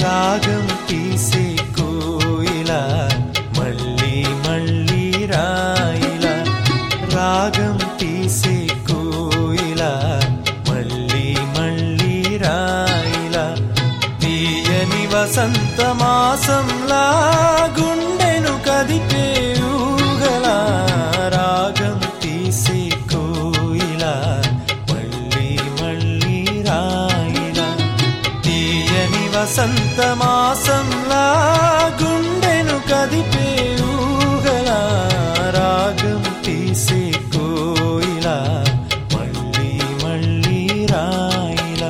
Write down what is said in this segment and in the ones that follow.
రాగం తీసే కోయిలా మళ్ళీ మళ్ళీ రాయిలా రాగం తీసే కోయిలా మళ్ళీ మళ్ళీ రాయిలా తీయని వసంత మాసంలా గుండెను కదిపే ఊగలా రాగం తీసే కోయిలా మళ్ళీ మళ్ళీ రాయిలా తీయని వసంత మాసంలా గుండెను కదిపే ఊగలా రాగం తీసే కోయిలా మళ్ళీ మళ్ళీ రాయిలా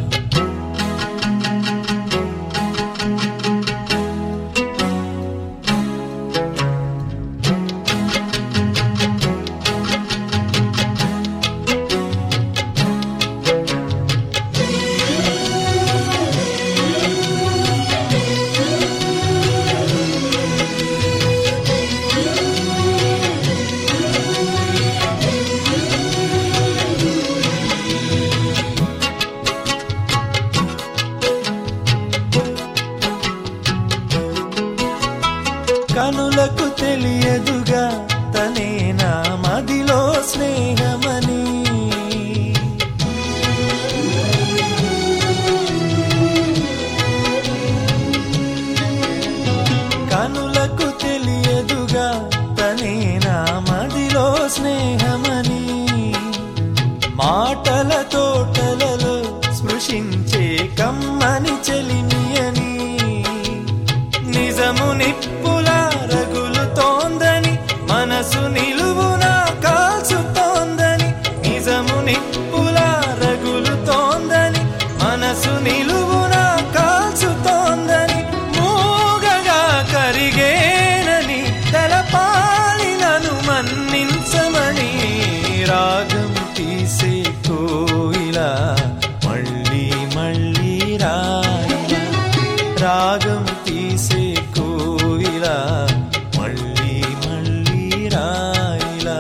కనులకు తెలియదుగా తనే నా మదిలో స్నేహమని కనులకు తెలియదుగా తనే నా మదిలో స్నేహమని మాటల తోటలలో స్పృశించే కమ్మని చెలిమియని నిజము నిప్పులా రగులుతోందని మనసు నిలువునా కాల్చుతోందని నిజము నిప్పులా రగులుతోందని మనసు నిలువునా కాల్చుతోందని మూగగా కరిగేనని తెలపాలి నన్ను మన్నించమని రాగం తీసే కోయిలా మళ్ళీ మళ్ళీ రాయిలా రాగం తీసే కోయిలా మళ్ళీ మళ్ళీ రాయిలా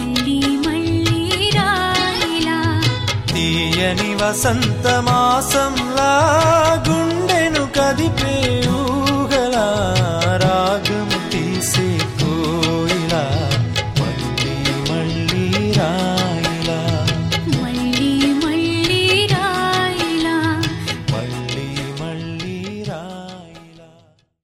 వసంత మాసం